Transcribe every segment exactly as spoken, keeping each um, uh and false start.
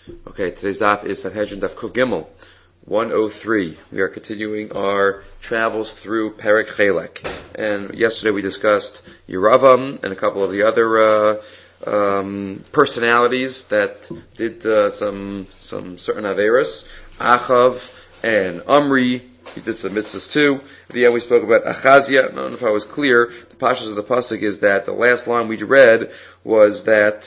Okay, today's daf is Sanhedrin Daf Kuf Gimel, one oh three. We are continuing our travels through Perek Chelek. And yesterday we discussed Yeravam and a couple of the other uh, um, personalities that did uh, some some certain Averis. Achav and Omri, he did some mitzvahs too. At the end we spoke about Achazia. I don't know if I was clear. The pashas of the pasuk is that the last line we read was that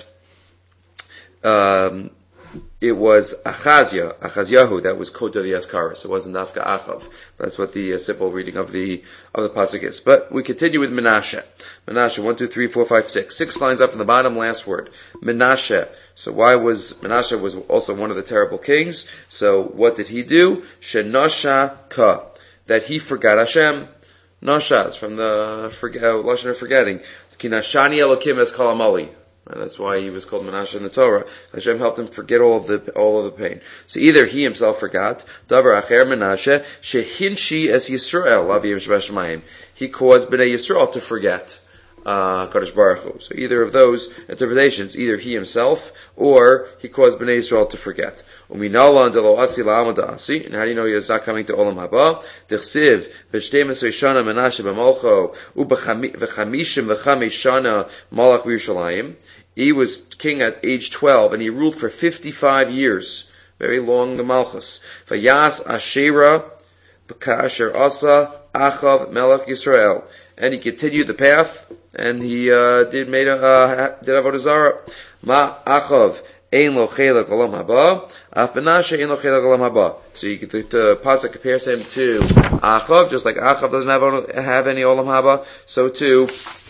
um, it was Achazia, Achazyahu, that was Kota the Askaris. It wasn't Nafka Achav. That's what the uh, simple reading of the of the pasuk is. But we continue with Menashe. Menashe, one, two, three, four, five, six. Six lines up from the bottom, last word. Menashe. So why was, Menashe was also one of the terrible kings. So what did he do? Shenosha ka. That he forgot Hashem. Nosha is from the forget, uh, Lashon of forgetting. Kinashani Elokim es kalamali. And that's why he was called Menashe in the Torah. Hashem helped him forget all of the all of the pain. So either he himself forgot, Davar Acher Menashe shehinshi es Yisrael laviyim shebashamayim. He caused Bnei Yisrael to forget uh, Kadosh Baruch Hu. So either of those interpretations, either he himself or he caused Bnei Yisrael to forget. Uminala andelo asi la'amada asi. And how do you know he is not coming to Olam Haba? Dichsiv b'shteim shana Menashe b'malcho u'b'chamishim v'chamesh shana malach b'Yerushalayim. He was king at age twelve, and he ruled for fifty-five years. Very long, the Malchus. Vayas Asherah, B'kasher Asa, Achav, Melech Yisrael. And he continued the path, and he uh, did made a, uh, did Avodah Zarah. Ma Achav, Ein lo chelek olam haba, Af Menashe ein lo chelek olam haba. So you get the, the pasuk compares him to Achav, just like Achav doesn't have, have any olam haba, so too,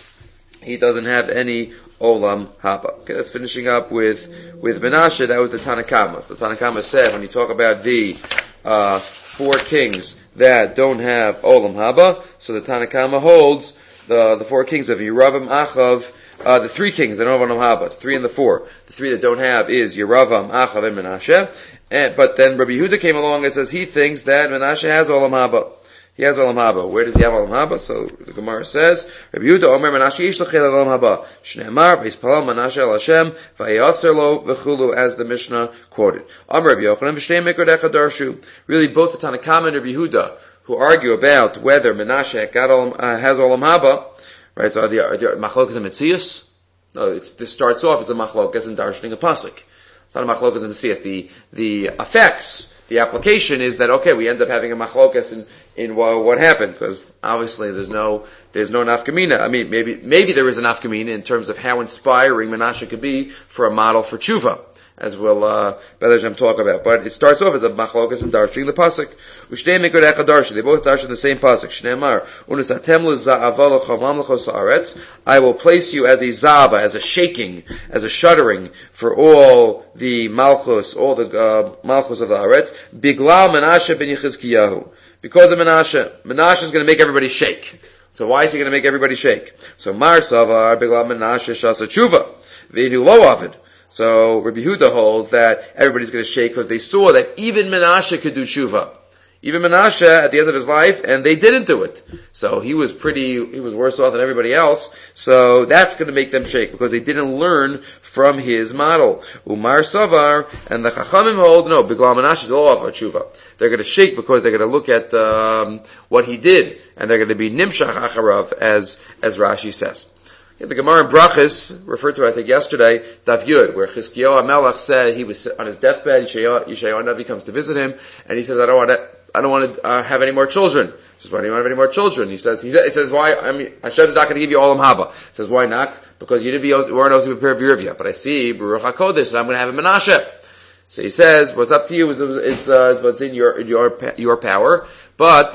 he doesn't have any Olam Haba. Okay, that's finishing up with, with Menashe. That was the Tanakama. So the Tanakama said, when you talk about the, uh, four kings that don't have Olam Haba, so the Tanakama holds the, the four kings of Yeravam, Achav, uh, the three kings that don't have Olam Haba. It's three and the four. The three that don't have is Yeravam, Achav, and Menashe. And, but then Rabbi Yehuda came along and says he thinks that Menashe has Olam Haba. He has Olam Haba. Where does he have Olam Haba? So the Gemara says, Rabbi Yehuda Omer Menashe ish l'chel Olam Haba. Shneimar v'yispalal Menashe el Hashem v'yaser lo v'chulu, as the Mishnah quoted. Omer Rabbi Yochanan v'shtei mikrodecha darshu. Really, both the Tanakama and Rabbi Yehuda, who argue about whether Menashe got Olam, uh, has Olam Haba, right? So are the are the machlokas and mitzias? No, it's this starts off as a machlokas and darshaning a pasuk. It's not a machlokas and mitzias. The the effects. The application is that, okay, we end up having a machlokas in, in what, what happened, because obviously there's no, there's no nafkamina. I mean, maybe, maybe there is a nafkamina in terms of how inspiring Menashe could be for a model for tshuva, as we'll, uh, Be'ezras talk about. But it starts off as a machlokas and darshaning the pasuk. Ushtei mikodecha darsha. They both darshan the same pasuk. Shneimar, unesatem le'za'ava l'chol mamlechos haaretz. I will place you as a zava, as a shaking, as a shuddering for all the malchus, all the uh, malchus of the haaretz. Biglal Menashe ben Yechizkiyahu. Because of Menashe, Menashe is going to make everybody shake. So why is he going to make everybody shake? So Mar Savar Biglal Menashe shasa tshuva v'inu lo avid. So Rabbi Yehuda holds that everybody's going to shake because they saw that even Menashe could do tshuva. Even Menashe at the end of his life, and they didn't do it. So he was pretty, he was worse off than everybody else. So that's going to make them shake because they didn't learn from his model. Umar Savar, and the Chachamim hold, no, Biglal Menashe lo avid tshuva. They're going to shake because they're going to look at um, what he did, and they're going to be nimshach acharav, as as Rashi says. The Gemara in Brachas, referred to I think yesterday, Daf Yud, where Chizkiyahu HaMelech said he was on his deathbed, Yeshayahu Navi comes to visit him, and he says, I don't want to, I don't want to uh, have any more children. He says, why do you want to have any more children? He says, he says, he says why, I mean, Hashem is not going to give you Olam Haba. He says, why not? Because you didn't be, weren't able to prepare Virvia. But I see, Baruch HaKodesh, and I'm going to have a Menashe. So he says, what's up to you is, is, uh, is what's in your, your, your power. But,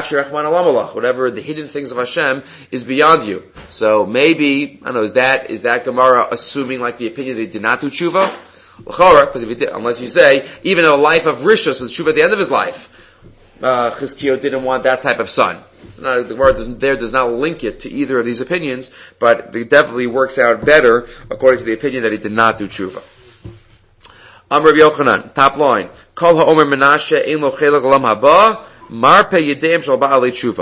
whatever the hidden things of Hashem is beyond you. So maybe, I don't know, is that, is that Gemara assuming like the opinion they did not do tshuva? Because if he did, unless you say, even a life of Rishus with tshuva at the end of his life, uh, Chizkiyahu didn't want that type of son. It's not, the word doesn't, there does not link it to either of these opinions, but it definitely works out better according to the opinion that he did not do tshuva. Am Rabbi Yochanan, top line. Kol ha'omer Menashe ein lo chelek olam haba, marpe yedeim shel ba'alei tshuva.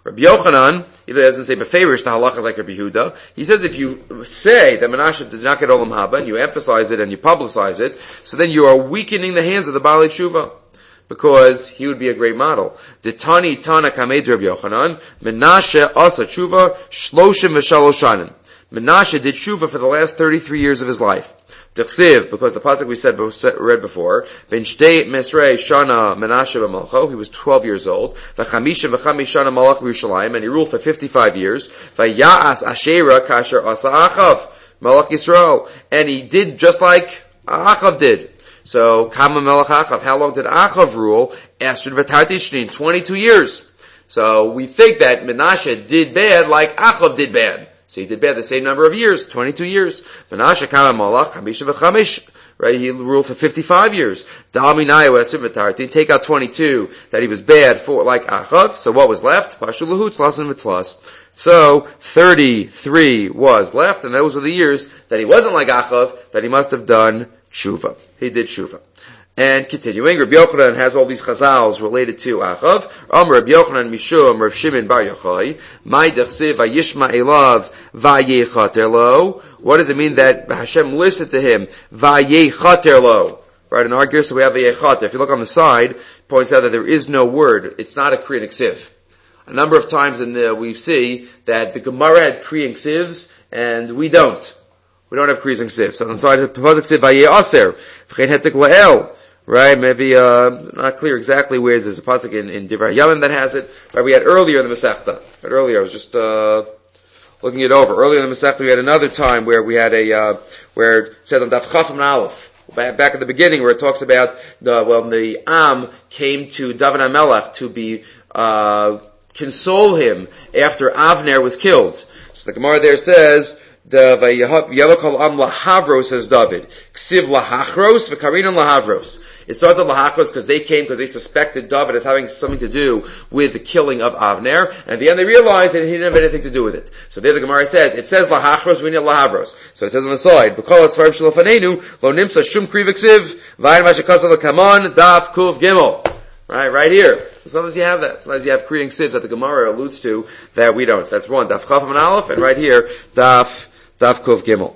Rabbi Yochanan, even though it doesn't say befavorish, the halacha is like Rabbi Yehuda. He says if you say that Menashe did not get Olam Haba, and you emphasize it and you publicize it, so then you are weakening the hands of the Baalei Tshuva. Because he would be a great model. Ditani Tana Kamed Rabbi Yochanan, Menashe Asa Tshuva, Shloshim V'Shalosh Shanim. Menashe did Tshuva for the last thirty-three years of his life. Tichsiv, because the pasuk we said read before, Ben Shtei Mesrei Shana Menashe b'Malcho, he was twelve years old. V'chamisha v'chamish Shana Malach b'Yerushalayim, and he ruled for fifty-five years. V'ya'as Asherah Kasher Asa Achav Malach Yisrael, and he did just like Achav did. So Kama Melech Achav, how long did Achav rule? Esher v'Tarti Shnin, twenty-two years. So we think that Menashe did bad like Achav did bad. So he did bad the same number of years, twenty-two years. Menashe Kama Malach Chamisha v'Chamish, right? He ruled for fifty-five years. Da'aminayu Esher v'Tarti, take out twenty-two that he was bad for like Achav. So what was left? Pashu Lahu Tlas and V'Tlas. So thirty-three was left, and those were the years that he wasn't like Achav, that he must have done Tshuva. He did Tshuva. And continuing, Rabbi Yochanan has all these chazals related to Achav. Amar Rabbi Yochanan Mishum Rav Shimon Bar Yochai, Mai Dechsiv Vayishma Elav Vayechater Lo. What does it mean that Hashem listened to him? Vayechater Lo. Right, in our gear, so we have Vayechater. If you look on the side, it points out that there is no word. It's not a Kriyan Ksiv. A number of times in the, we see that the Gemara had Kriyan Ksivs, and we don't. We don't have Kriyas and Ksiv. So on the side of the Pasuk says Vayeh Aser, V'chein Hetek La'el. Right? Maybe, uh, not clear exactly where there's a Pasuk in, in Divrei Yamim that has it. Right? We had earlier in the Masechta. But earlier, I was just, uh, looking it over. Earlier in the Masechta, we had another time where we had a, uh, where it said on Daf Chaf and Aleph. Back at the beginning where it talks about the, well, the Am came to David HaMelech to be, uh, console him after Avner was killed. So the Gemara there says, the Vayelokal Am Lahavros, says David. Ksiv Lahachros, V'Karinan Lahavros. It starts on Lahachros because they came because they suspected David as having something to do with the killing of Avner, and at the end they realized that he didn't have anything to do with it. So there the Gemara says, it says Lahachros, we need Lahavros. So it says on the side, B'kol Asfarim Shalofanenu, Lo Nimsa Shum Kriv Ksiv, Vayin Mashakasa L'Kaman, Daf Kuv Gimel. Right, right here. So sometimes you have that. Sometimes you have Kriyan Ksivs that the Gemara alludes to that we don't. So that's one. Daf Chaf and Aleph, and right here, Daf, Daf Kuv Gimel.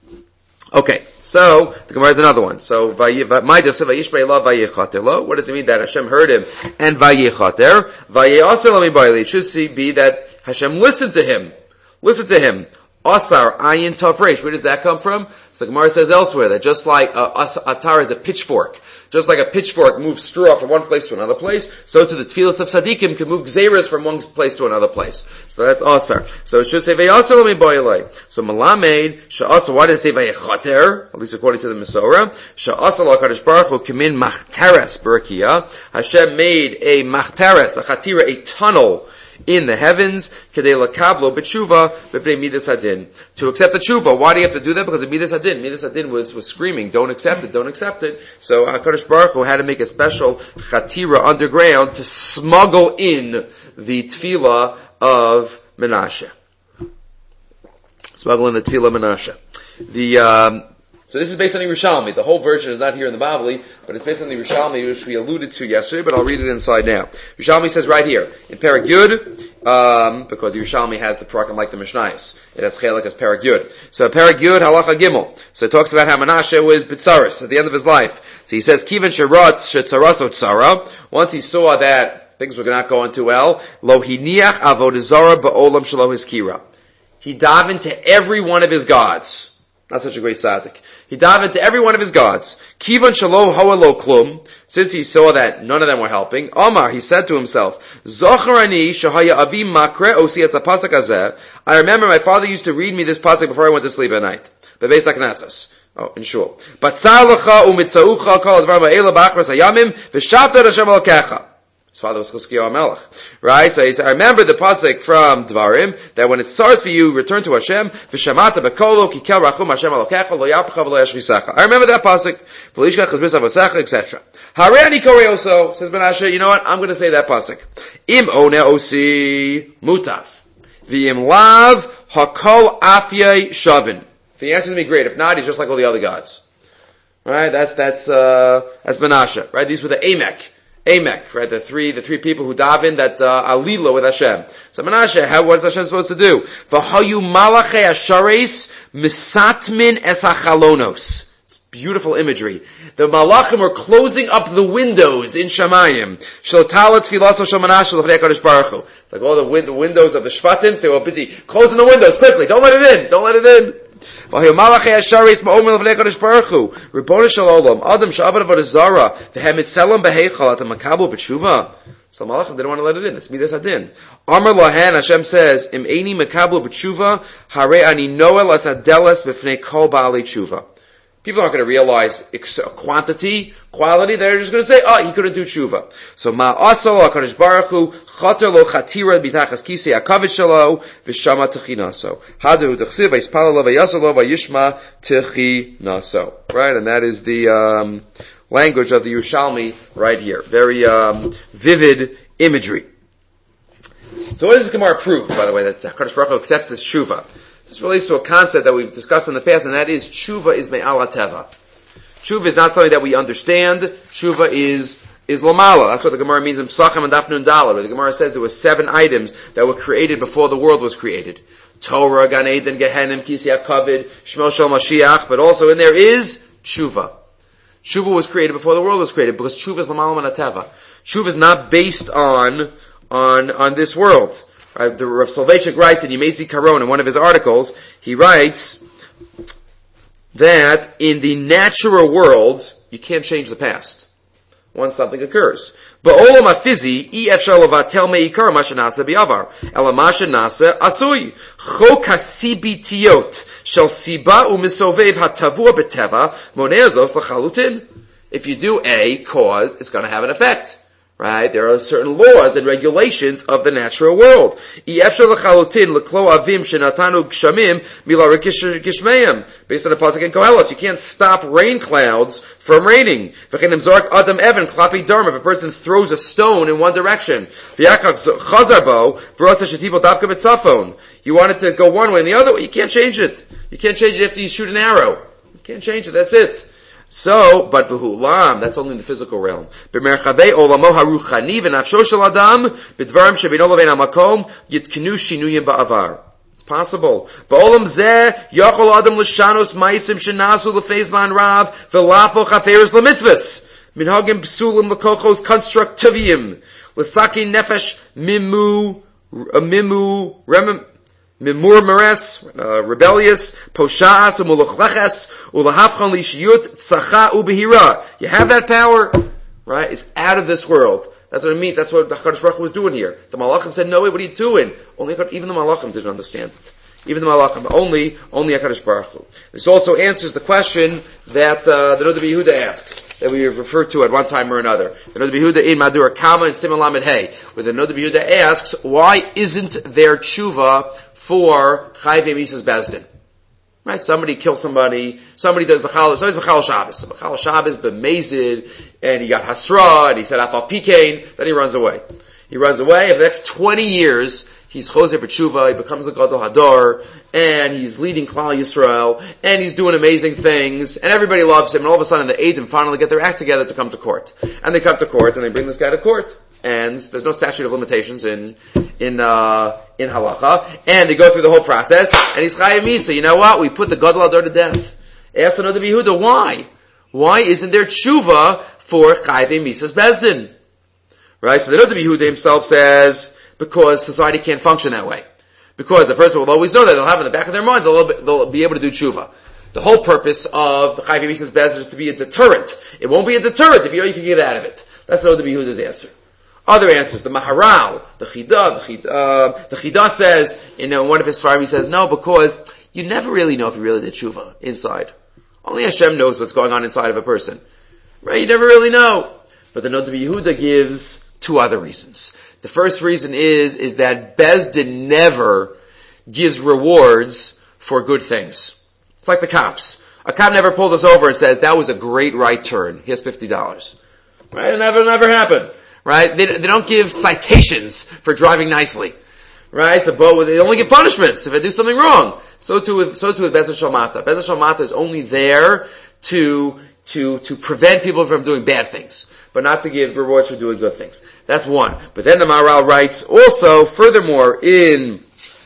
Okay. So, the Gemara is another one. So, what does it mean that Hashem heard him and Vayechater? It should be that Hashem listened to him. Listen to him. Asar, ayin, tav, resh. Where does that come from? So the Gemara says elsewhere that just like uh, atar is a pitchfork, just like a pitchfork moves straw from one place to another place, so to the tefillas of tzaddikim can move gzeras from one place to another place. So that's asar. So it should say vayasar l'mi boilei. So malamed sha'asar. Why does it say vayechater? At least according to the Masorah, sha'asar l'Hakadosh Baruch Hu kimin machteres b'rakia. Hashem made a machteres, a chatira, a tunnel in the heavens, kedei lakablo b'tshuva b'bnei midas hadin, to accept the tshuva. Why do you have to do that? Because of midas hadin. Midas hadin was was screaming, "Don't accept it, don't accept it." So HaKadosh Baruch Hu had to make a special chatira underground to smuggle in the tefillah of Menashe. Smuggle in the tefillah of Menashe. The um, So this is based on the Yerushalmi. The whole version is not here in the Bavli, but it's based on the Yerushalmi, which we alluded to yesterday, but I'll read it inside now. Yerushalmi says right here, in Perek Yud, um, because the Yerushalmi has the Parakim like the Mishnayos. It has Chelik as Perek Yud. So Perek Yud, Halacha Gimel. So it talks about how Menashe was Bitzaris at the end of his life. So he says, Kivan Sheratz Shetzaraso Tzara. Once he saw that things were not going too well, Lo Hiniach Avodazara Ba'olam Shelo Hiskira. He davened to every one of his gods. Not such a great tzaddik. He davened to every one of his gods. Kivan shalo hoa lo klum. Since he saw that none of them were helping, Omar, he said to himself, Zocharani shahaya avi makre osi es pasuk hazeh. I remember my father used to read me this pasuk before I went to sleep at night. Bebeis HaKnesses. Oh, in shul. Batzar lecha umitzaucha kol advar ma'ela b'achras hayamim v'shavta Hashem alokecha. His father was Chizkiyahu HaMelech. Right? So he said, I remember the pasuk from Dvarim, that when it starts for you, return to Hashem, v'shamata b'kolo, kikel rachum Hashem alokecha, lo yapcha v'lo yashvisecha. I remember that pasuk, v'lishka chizbis avosecha, et cetera. Hare ani korei oso, says Menashe, you know what, I'm going to say that pasuk. Im one osi mutaf. V'im lav hakol afyei shavin. If he answers me, great. If not, he's just like all the other gods. Right? That's, that's, uh, that's Menashe. Right? These were the Amek. Emek, right? The three, the three people who daven that uh, alila with Hashem. So Menashe, how, what is Hashem supposed to do? V'hayu malachei ashares misatmin es hachalonos. It's beautiful imagery. The malachim are closing up the windows in Shamayim. Shel talat tfilaso shel Menashe l'fnei HaKadosh Baruch Hu. It's like all the, win- the windows of the Shvatim, they were busy closing the windows quickly. Don't let it in. Don't let it in. V'hayu malachei ashares ma'omer l'fnei HaKadosh Baruch Hu. Ribono shel olam. Adam she'avad avodah zara. V'hem mitzelem beheichal at ha'makabu b'tshuva. So malachim didn't want to let it in. That's midas hadin. Amar lahen, Hashem says, Im eini makabu b'tshuva, hare ani noel as adeles b'fnei kol ba'alei tshuva. People aren't going to realize quantity, quality. They're just going to say, oh, he couldn't do tshuva. So ma'asal HaKadosh Baruch Hu, chater lo chatira b'tachas kisei hakavet shelo, v'shama techinaso. Hadu d'chsiv, v'yispala lo, v'yasal lo, v'yishma techinaso. Right? And that is the, um, language of the Yerushalmi right here. Very um, vivid imagery. So what does this Gemara prove, by the way, that HaKadosh Baruch Hu accepts this tshuva? This relates to a concept that we've discussed in the past, and that is tshuva is me'al teva. Tshuva is not something that we understand. Tshuva is is lamala. That's what the Gemara means in Psachim and Daf Nun Daled, where the Gemara says there were seven items that were created before the world was created. Torah, Gan Eden, Gehenim, Kisei HaKavod, Shmo Shel Mashiach, but also in there is tshuva. Tshuva was created before the world was created, because tshuva is l'malam anateva. Tshuva is not based on, on, on this world. Right? The Rav Soloveitchik writes in Yemezi Karon, in one of his articles, he writes that in the natural world, you can't change the past once something occurs. Ba'olam hafizi, i efshar levatel me'ikar ma shenasa bi'avar, ela ma shenasa asui. Chok hasibitiyot shel siba u'misovev hatavua b'teva moneh zos l'chalutin. If you do a cause, it's going to have an effect. Right? There are certain laws and regulations of the natural world. Based on the pasuk in Koheles, you can't stop rain clouds from raining. If a person throws a stone in one direction, you want it to go one way and the other way, you can't change it. You can't change it after you shoot an arrow. You can't change it, that's it. So, but v'hu'lam, that's only in the physical realm. B'merchavei olamo haruchani v'nafsho shel adam b'dvarim shebeino levein hamakom yitkenu shinuyim ba'avar. It's possible. Ba'olam zeh yachol adam l'shanos ma'isim shenasu l'fnei zman rav v'lafo chaferes l'mitzvahs minhagim psulim l'kochos constructivim l'saki nefesh mimu mimu remem Mimur meres, uh, rebellious, poshas, umulachleches, ulahafchan lishiyut, tzacha ubehira. You have that power, right? It's out of this world. That's what it means. That's what the HaKadosh Baruch Hu was doing here. The Malachim said, no way, what are you doing? Only, even the Malachim didn't understand it. Even the Malachim. Only, only HaKadosh Baruch Hu. This also answers the question that, uh, the Noda B'Yehuda asks, that we have referred to at one time or another. The Noda B'Yehuda in Madur Kama and Siman Lamed Hey, where the Noda B'Yehuda asks, why isn't there tshuva for Chayvei Misas Bezdin? Right? Somebody kills somebody, somebody does B'chal, somebody's B'chal Shabbos. So B'chal Shabbos, B'mezid, and he got Hasra, and he said Afal Pikein, then he runs away. He runs away, and for the next twenty years, he's Choser B'tshuva, he becomes the Gadol Hador, and he's leading Klal Yisrael, and he's doing amazing things, and everybody loves him, and all of a sudden the Eidim finally get their act together to come to court. And they come to court, and they bring this guy to court. And there's no statute of limitations in, in, uh, in halacha. And they go through the whole process, and he's Chayim Misa. You know what? We put the Gadol Hador to death. Ask the Noda B'Yehuda, why? Why isn't there tshuva for Chayvei Misas Bezdin? Right? So the Noda B'Yehuda himself says, because society can't function that way. Because a person will always know that they'll have in the back of their mind, they'll, they'll be able to do tshuva. The whole purpose of the Chayvei Misas Bezdin is to be a deterrent. It won't be a deterrent if you know you can get out of it. That's the Noda B'Yehuda's answer. Other answers, the Maharal, the Chidah, the Chidah, uh, the Chidah says, in uh, one of his Sfarim, he says, no, because you never really know if you really did tshuva inside. Only Hashem knows what's going on inside of a person. Right? You never really know. But the Noda B'Yehuda gives two other reasons. The first reason is, is that Bezdin never gives rewards for good things. It's like the cops. A cop never pulls us over and says, that was a great right turn. Here's fifty dollars. Right? It never, never happened. Right? They, they don't give citations for driving nicely. Right? So, but they only give punishments if I do something wrong. So too with, so too with Bezdin Shalmata. Bezdin Shalmata is only there to to, to prevent people from doing bad things, but not to give rewards for doing good things. That's one. But then the Maharal writes, also, furthermore, in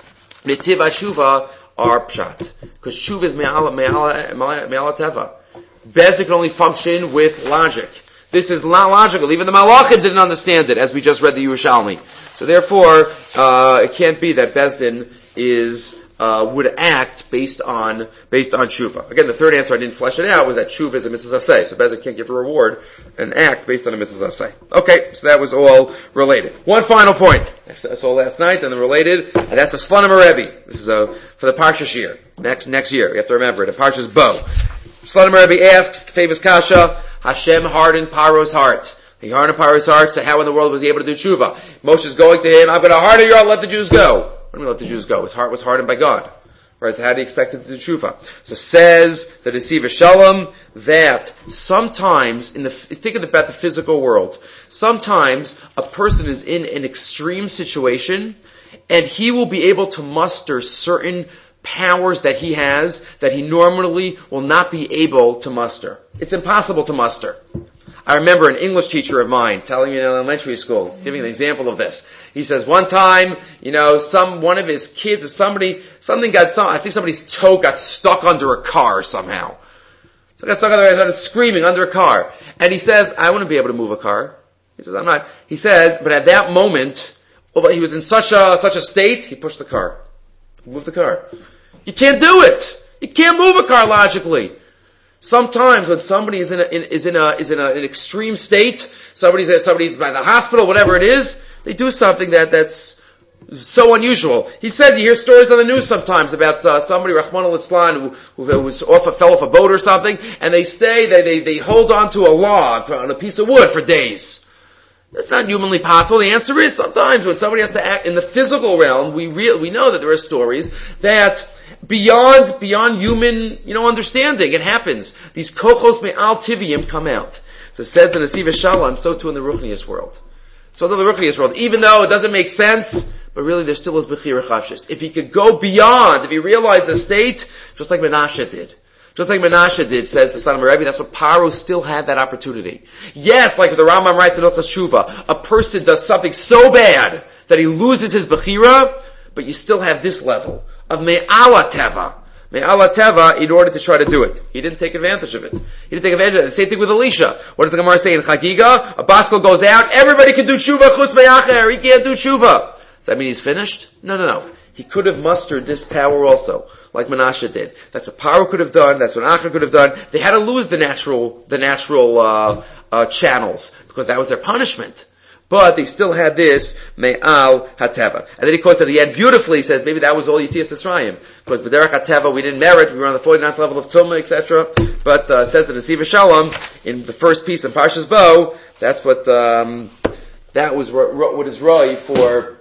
Netiv HaShuva are Pshat. Because Shuva is Me'ala, Me'ala, Me'ala Teva. Bezdin can only function with logic. This is not logical. Even the Malachim didn't understand it, as we just read the Yerushalmi. So therefore, uh, it can't be that Bezdin is, uh, would act based on, based on Tshuva. Again, the third answer, I didn't flesh it out, was that Tshuva is a mitzvah aseh. So Bezdin can't give a reward and act based on a mitzvah aseh. Okay, so that was all related. One final point. I saw last night, and then related, and that's a Slonim Rebbe. This is a, for the Parshas year. Next, next year. You have to remember it. The Parshas Bo. Slonim Rebbe asks, famous Kasha, Hashem hardened Paro's heart. He hardened Paro's heart, so how in the world was he able to do tshuva? Moshe's going to him, I'm going to harden your heart, let the Jews go. What do you mean let the Jews go? His heart was hardened by God. Right, so how do you expect him to do tshuva? So says the Deceiver Shalom that sometimes, in the, think about the physical world, sometimes a person is in an extreme situation, and he will be able to muster certain powers that he has that he normally will not be able to muster. It's impossible to muster. I remember an English teacher of mine telling me in elementary school, giving an example of this. He says one time, you know, some one of his kids or somebody, something got some, I think somebody's toe got stuck under a car somehow. So got stuck under, started screaming under a car, and he says, "I wouldn't be able to move a car." He says, "I'm not." He says, but at that moment, although he was in such a such a state, he pushed the car, he moved the car. You can't do it. You can't move a car logically. Sometimes when somebody is in a, in, is in a, is in a, an extreme state, somebody's, somebody's by the hospital, whatever it is, they do something that, that's so unusual. He said, you hear stories on the news sometimes about, uh, somebody, Rahman al-Islam, who, who was off a, fell off a boat or something, and they stay, they, they, they hold on to a log, on a piece of wood for days. That's not humanly possible. The answer is sometimes when somebody has to act in the physical realm, we real, we know that there are stories that Beyond, beyond human, you know, understanding. It happens. These kochos me'al tiviyim come out. So it says in the Nesiv Shalom, so too in the Ruchnius world. So too in the Ruchnius world. Even though it doesn't make sense, but really there still is Bechira Chavshis. If he could go beyond, if he realized the state, just like Menashe did. Just like Menashe did, says the Slonim Rebbe, that's what Paro still had that opportunity. Yes, like the Rambam writes in Hilchos Shuva, a person does something so bad that he loses his Bechira, but you still have this level of Me'ala Teva. Me'ala Teva in order to try to do it. He didn't take advantage of it. He didn't take advantage of it. The same thing with Elisha. What does the Gemara say in Chagiga? A baskel goes out, everybody can do tshuva, chutz me'acher, he can't do tshuva. Does that mean he's finished? No, no, no. He could have mustered this power also, like Menashe did. That's what Paro could have done, that's what Acher could have done. They had to lose the natural, the natural, uh, uh, channels, because that was their punishment. But they still had this me'al hateva, and then he quotes at the end beautifully. He says maybe that was all you see as Mitzrayim, because b'derech hateva we didn't merit. We were on the forty-ninth level of Tumah, et cetera. But uh, says the Nesiv Shalom in the first piece in Parshas Bo. That's what um, that was what is Roy for.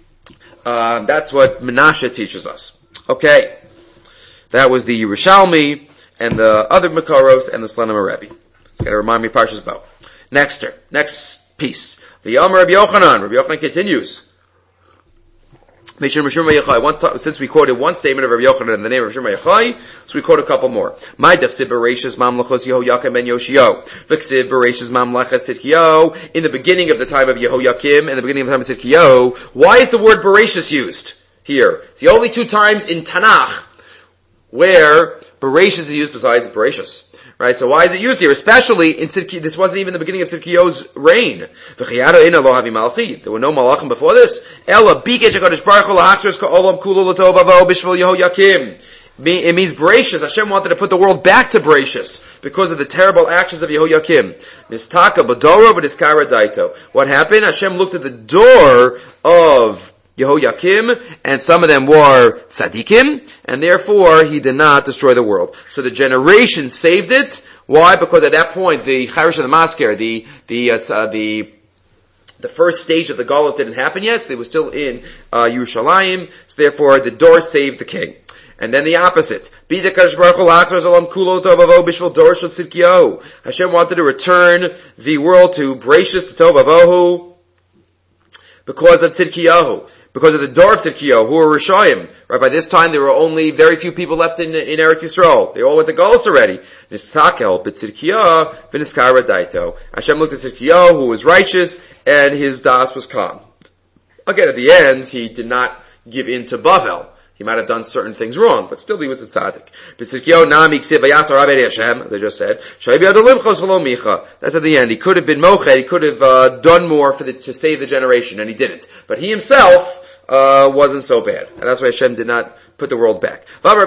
Uh, that's what Menashe teaches us. Okay, that was the Yerushalmi and the other Makaros and the Slonim Rebbe. It's got to remind me Parshas Bo. Next, next piece. The Yom Rabbi Yochanan. Rabbi Yochanan continues. Since we quoted one statement of Rabbi Yochanan in the name of Rishon Yochai, so we quote a couple more. My defsiv bereishis mamlachos Yehoyakim ben Yoshio. V'ksiv bereishis mamlachas Sidkiyo. In the beginning of the time of Yehoyakim and the beginning of the time of Sidkiyo. Why is the word bereishis used here? It's the only two times in Tanakh where bereishis is used besides bereishis. Right, so why is it used here? Especially in Sidki, this wasn't even the beginning of Sidkiyo's reign. There were no malachim before this. It means Bereshis. Hashem wanted to put the world back to Bereshis because of the terrible actions of Yehoyakim. What happened? Hashem looked at the door of Yehoyakim, and some of them were tzaddikim, and therefore he did not destroy the world. So the generation saved it. Why? Because at that point, the Chayrish of the Masker, the, the, uh, the, the first stage of the Galus didn't happen yet, so they were still in, uh, Yerushalayim, so therefore the door saved the king. And then the opposite. Hashem wanted to return the world to Bereshis, to Tov Avohu, because of Tzidkiyahu. because of the Dor of Tzidkiyahu, who were Rishayim. Right, by this time there were only very few people left in, in Eretz Yisrael. They all went to Golus already. Nistakel, but Tzidkiyahu, v'niskara daito. Hashem looked at Tzidkiyahu, who was righteous, and his das was calm. Again, at the end, he did not give in to Bavel. He might have done certain things wrong, but still he was a tzaddik. As I just said, that's at the end. He could have been moched, he could have uh, done more for the, to save the generation, and he didn't. But he himself uh, wasn't so bad. And that's why Hashem did not put the world back.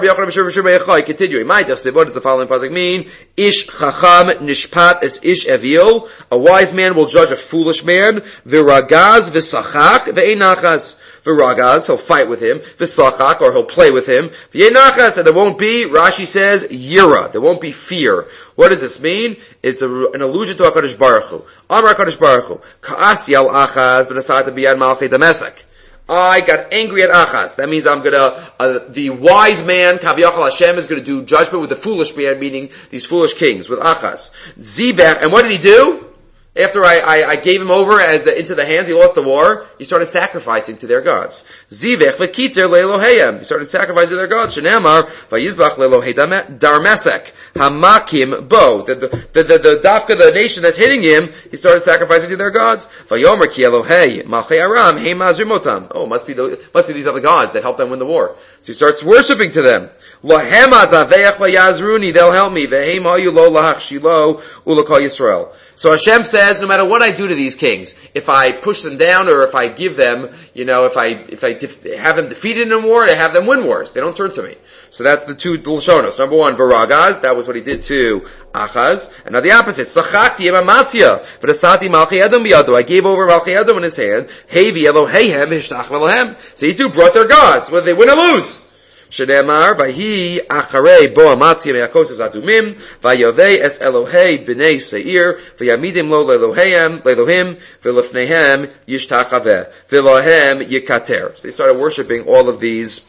Continuing, what does the following pasuk mean? Ish chacham nishpat es ish evil. A wise man will judge a foolish man. V'ragaz v'sachak v'einachas. V'ragaz, he'll fight with him. V'sachak, or he'll play with him. V'einachas, and there won't be, Rashi says, yira. There won't be fear. What does this mean? It's a, an allusion to HaKadosh Baruch Hu. Amar HaKadosh Baruch Hu. Ka'asi al achaz b'nasat b'yad malchei Damasek. I got angry at Achaz. That means I'm gonna, uh, the wise man, Kaviyachal Hashem, is gonna do judgment with the foolish man, meaning these foolish kings, with Achaz. Zibech, and what did he do? After I, I, I gave him over as uh, into the hands, he lost the war, he started sacrificing to their gods. Zibech v'kiter le'eloheyem. He started sacrificing to their gods. Shenamar, v'yizbach le'elohei darmesek. Hamakim bo. The, the, the, the, the dafka, the nation that's hitting him, he started sacrificing to their gods. Vayomer ki Elohei, malchei aram, hei mazrimotam. Oh, must be the, must be these other gods that help them win the war. So he starts worshiping to them. Lohem azaveach vayazruni, they'll help me. Vehem hayu lo lahachshilo ulakol Yisrael. So Hashem says, no matter what I do to these kings, if I push them down or if I give them, you know, if I, if I def- have them defeated in a war, I have them win wars. They don't turn to me. So that's the two Lashonos. Number one, Varagaz, that was what he did to Achaz. And now the opposite, Sachakti Ematzia, V'nasati Malchi Edom biyado. I gave over Malchi Edom in his hand. Hevi Eloheihem Hishtach Elohem. So he too brought their gods, whether they win or lose. Shneimar, Vahi Acharei Bo Amatzia Me'akos Adumim, Vayavei Es Elohei B'nei Seir, Vayamidim Lo Leloheihem, Lelohim, V'lefnehem Yishtachaveh, V'lohem Yikater. So they started worshiping all of these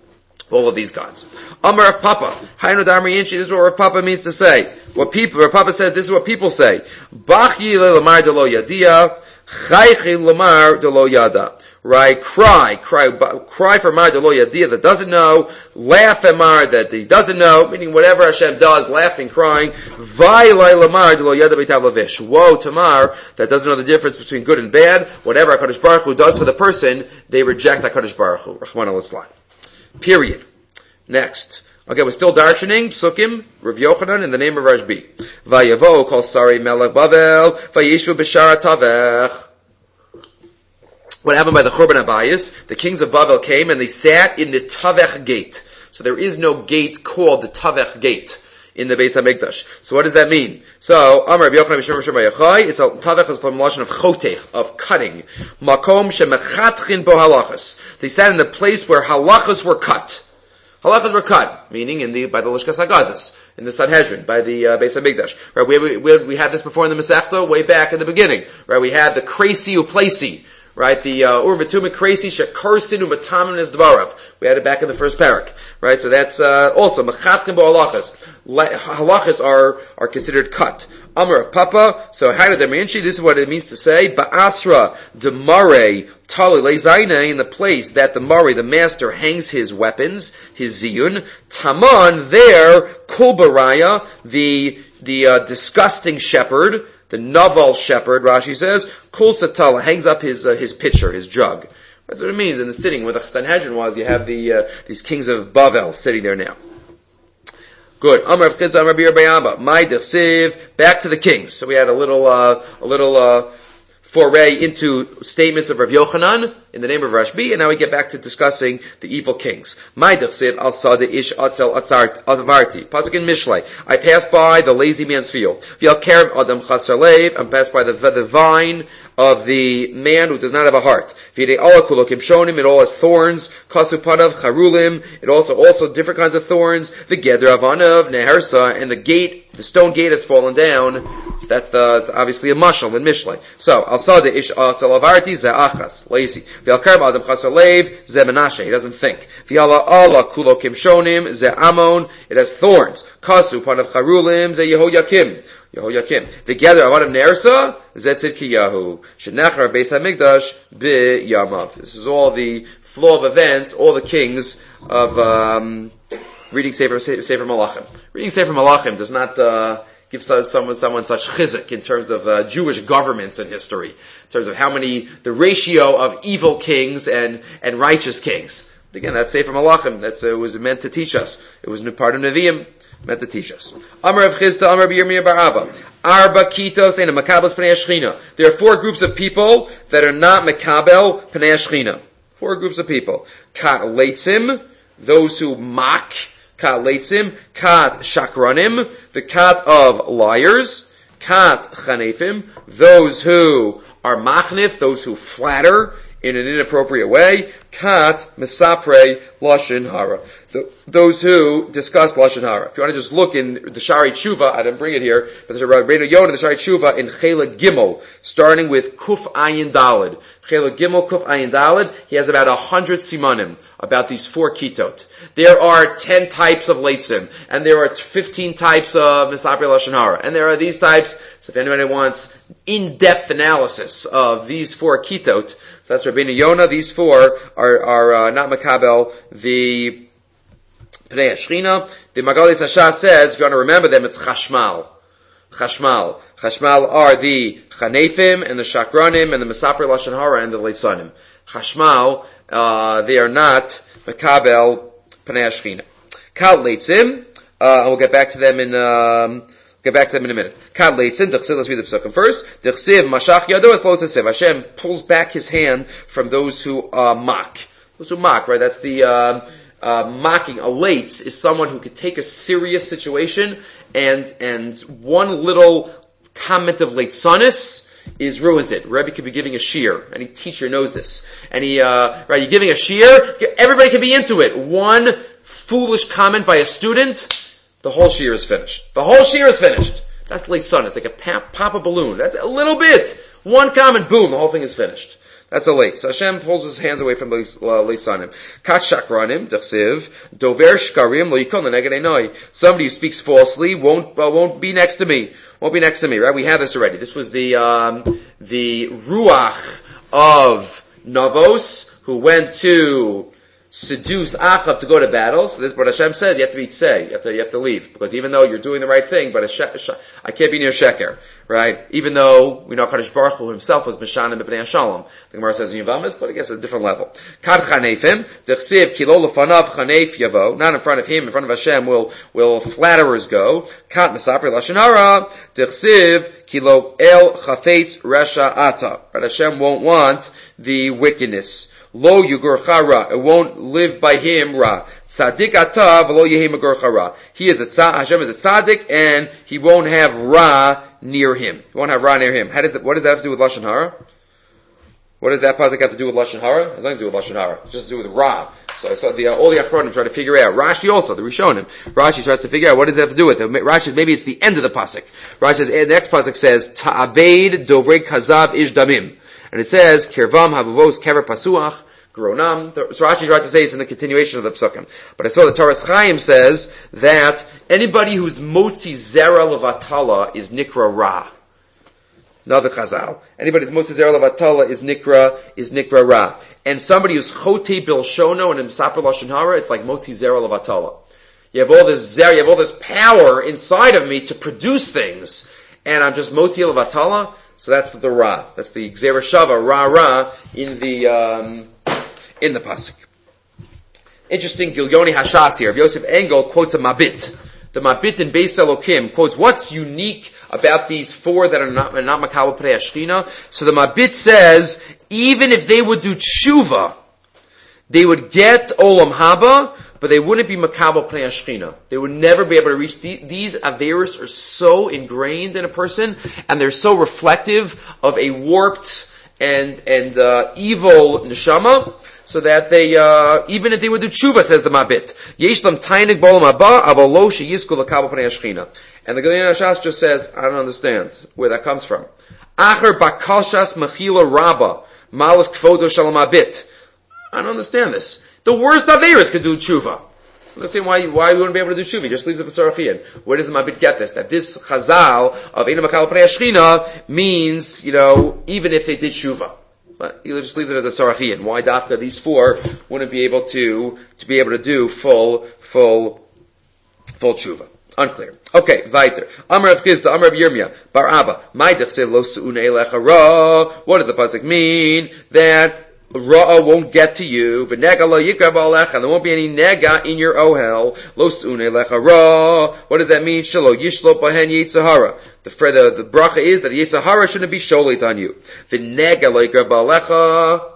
all of these gods. Amar of Papa. Hainu Damri Inchi, this is what Rav Papa means to say. What people, Rav Papa says, this is what people say. Bachi le'lamar de lo yadia, chaychi lamar de lo yada. Right? Cry, cry, cry for Mar de lo yadia that doesn't know, laugh at Mar that he doesn't know, meaning whatever Hashem does, laughing, crying. Vai lamar de lo yada b'tav lavish. Woe to Mar that doesn't know the difference between good and bad. Whatever HaKadosh Baruch Hu does for the person, they reject HaKadosh Baruch Hu. Rahman al-Islam. Period. Next. Okay, we're still darshaning, Sukkim, Rav Yochanan, in the name of Rashbi. Vayavo kol sari melech Bavel, vayishu b'shara tavech. What happened by the Churban Abayis? The kings of Bavel came and they sat in the Tavech gate. So there is no gate called the Tavech gate in the Beis HaMikdash. So what does that mean? So, Amar Rabbi Yochanan B'Shem Rishon Bayachai, it's a Tavech is from the Lashon of Chotech, of cutting. Makom shemechatchin bo halachas. They sat in the place where halachas were cut. Halachas were cut, meaning in the, by the Lishkas HaGazas, in the Sanhedrin, by the uh, Beis HaMikdash. Right, we, we, we had this before in the Masechta, way back in the beginning. Right, we had the Kresi Uplesi. Right, the uh, Ur V'Tumah Kresi Shekarsin U'Matamin Es Dvarav. We had it back in the first parak. Right, so that's uh, also Mechatchin Bo Halachas. Halachas are are considered cut. Amar of Papa. So Hainu Damianchi. This is what it means to say Ba'asra Demare Tali Lezaine, in the place that the Mari, the master, hangs his weapons, his ziyun. Taman there Kul Baraya, the the uh, disgusting shepherd. The Naval shepherd, Rashi says, Kul Satala, hangs up his uh, his pitcher, his jug. That's what it means in the sitting where the Sanhedrin was. You have the uh, these kings of Bavel sitting there now. Good. Amar of Chizah, Amar Bir Bayaba, My Dechsiv, back to the kings. So we had a little uh, a little uh, foray into statements of Rav Yochanan in the name of Rashbi, and now we get back to discussing the evil kings. My Dechsiv al Sada Ish Atzel Avarti. Pasuk in Mishlei. I passed by the lazy man's field. V'al Kerem Adam Chasar Lev. I'm passed by the, the vine of the man who does not have a heart. V'idei ala kulokim shonim. It all has thorns. Kasu panav charulim. It also also different kinds of thorns. V'geder avanav nehersa. And the gate the stone gate has fallen down. So that's the it's obviously a mashal in Mishlei. So al sada ish al salavarti ze achas lazy. V'al karma adam chasar leiv ze menashe. He doesn't think. V'ala Allah kulo kimshonim ze amon. It has thorns. Kasu panav charulim ze Yehoyakim. Yehoyakim. Together avadim nersa ze tzidkiyahu. Shenachar beis hamikdash bi yamav. This is all the flow of events, all the kings of um, reading Sefer, Sefer Malachim. Reading Sefer Malachim does not uh, give someone, someone such chizuk in terms of uh, Jewish governments in history, in terms of how many, the ratio of evil kings and, and righteous kings. But again, that's Sefer Malachim. That's, uh, it was meant to teach us. It was part of Nevi'im, meant to teach us. Amar of Chizda, Amar b'Yirmiyah bar Abba. Arba kitos and a makabels pnei Shechina. There are four groups of people that are not makabel pnei Shechina. Four groups of people. Kat leitzim, those who mock. Kat leitzim. Kat shakranim, the kat of liars. Kat chanefim, those who are machnif, those who flatter in an inappropriate way. Kat mesapre lashon hara, those who discuss lashon hara. If you want to just look in the Shari Tshuva, I didn't bring it here, but there's a Rabbeinu Yonah, the Shari Tshuva in Chela Gimel, starting with Kuf Ayin Dalid. Chela Gimel Kuf Ayin Dalid. He has about a hundred simanim about these four kitot. There are ten types of leitzim, and there are fifteen types of mesapre lashon hara, and there are these types. So if anybody wants in-depth analysis of these four kitot, so that's Rabbeinu Yonah. These four are are uh, not makabel the Pnei Shechina. The Magalit Hashas says, if you want to remember them, it's Chashmal. Chashmal. Chashmal are the Chanefim and the Shakranim and the Mesapre Lashon Hara and the Leitzanim. Chashmal, uh, they are not makabel Pnei Shechina. Kal Leitzim, uh, and we'll get back to them in, um, get back to them in a minute. Kad leitzim, d'chsiv, let's read the psukim first. D'chsiv, mashach yado es lo tzesev. Hashem pulls back his hand from those who, uh, mock. Those who mock, right? That's the, um, uh, mocking. A leitz is someone who could take a serious situation and, and one little comment of leitzonis is ruins it. Rebbe could be giving a shiur. Any teacher knows this. And he, uh, right, you're giving a shiur, everybody can be into it. One foolish comment by a student, the whole shiur is finished. The whole shiur is finished. That's late sun. It's like a pop, pop a balloon. That's a little bit. One comment, boom, the whole thing is finished. That's a late. So Hashem pulls his hands away from the uh, late sunim. Kat shakranim, d'chsiv, dover shkarim, lo yikon l'neged einai. Somebody who speaks falsely won't, uh, won't be next to me. Won't be next to me, right? We have this already. This was the, um, the ruach of Navos, who went to seduce Achav to go to battle. So this is what Hashem says, you have to be tzei, you have to, you have to leave. Because even though you're doing the right thing, but a she- sh- I can't be near Sheker, right? Even though we know Kadosh Baruch Hu himself was Mishanim b'Bnei Hashalom. The Gemara says in Yavamis, but I guess at a different level. Kad chanefim, d'chsiv kilo lefanav chanef yavo, not in front of him, in front of Hashem will, will flatterers go. Kad mesapre lashon hara, d'chsiv kilo el chafetz resha ata. Right? Hashem won't want the wickedness. Lo yugurcha ra. It won't live by him ra. Tzadik ata v'lo yehi magurcha ra. He is a tzaddik, Hashem is a tzaddik, and he won't have ra near him. He won't have ra near him. How does that, what does that have to do with Lashon Hara? What does that pasuk have to do with Lashon Hara? It has nothing to do with Lashon Hara. It just to do with ra. So, so the, uh, all the Achronim try to figure out. Rashi also, the Rishonim. Rashi tries to figure out what does it have to do with it. Rashi, maybe it's the end of the pasuk. Rashi says, the next pasuk says, Ta'abeid dovrei kazav ish damim. And it says, Kirvam havuvos kever pasuach, gronam. So Rashi tried to say it's in the continuation of the psukim. But I saw the Torah Chaim says that anybody who's motzi zera levatala is nikra ra. Another chazal. Anybody who's motzi zera levatala is nikra, is nikra ra. And somebody who's chote bil shono and imsaper lashon hara, it's like motzi zera levatala. You have all this zera, you have all this power inside of me to produce things, and I'm just motzi levatala. So that's the ra. That's the Gzera Shava, ra ra, in the, um, in the pasuk. Interesting, Gilyoni Hashas here. Yosef Engel quotes a Mabit. The Mabit in Beis Elokim quotes what's unique about these four that are not, not Makabel Pnei Shechina. So the Mabit says, even if they would do tshuva, they would get Olam Haba, but they wouldn't be Makabel Pnei Shechina. They would never be able to reach the, these Averis are so ingrained in a person, and they're so reflective of a warped and and uh, evil neshama, so that they uh, even if they would do tshuva, says the Mabit, Yesh lam tainig b'olam haba, aval lo sheyizku l'kabel pnei Shechina. And the Galion Hashas just says, I don't understand where that comes from. Acher bakashas mechila rabba malas kvodo shalamabit. I don't understand this. The worst Averis could do tshuva. I'm not saying why, why we wouldn't be able to do tshuva. He just leaves it for Sarachian. Where does the Mabit get this? That this chazal of Eina Makal Pnei Ashchina means, you know, even if they did tshuva. But he just leaves it as a Sarachian. Why Dafka, these four wouldn't be able to, to be able to do full, full, full tshuva. Unclear. Okay, weiter. Amar of Chizda, Amar of Yirmiyah, Bar Abba, Maidach se lo su'une elecha ra. What does the pasuk mean? That Ra'ah won't get to you. V'nega lo yikra ba'alecha. There won't be any nega in your ohel. Lo su'une elecha ra. What does that mean? Shelo yishlo bahen yitzahara. The, the, the bracha is that the yitzahara shouldn't be sholit on you. V'nega lo yikra ba'alecha.